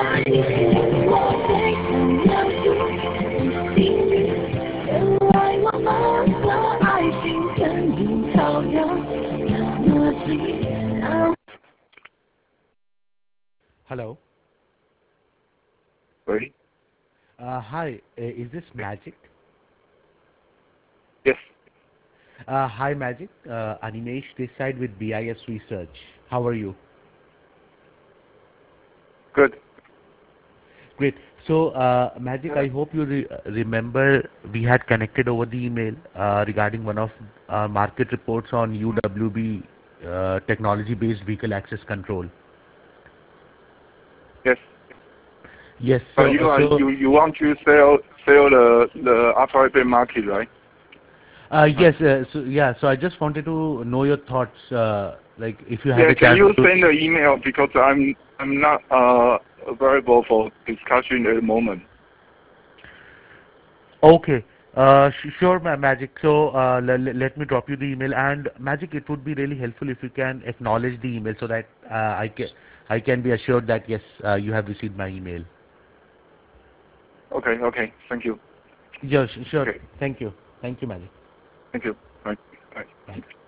Hello. Ready? Hi, is this Magic? Yes. Hi, Magic. Animesh this side with BIS Research. How are you? Good. Great. So, Magic, I hope you remember we had connected over the email regarding one of our market reports on UWB technology-based vehicle access control. Yes. Yes. But you want to sell the aftermarket market, right? Yes. So I just wanted to know your thoughts. Like, if you had Yeah. a Can chance you to. send the email because I'm not available for discussion at the moment. Okay. Sure, Magic. So let me drop you the email. And Magic, it would be really helpful if you can acknowledge the email so that I can be assured that yes, you have received my email. Okay. Okay. Thank you. Yes, sure. Okay. Thank you. Thank you, Magic. Thank you. Bye. Bye. Bye.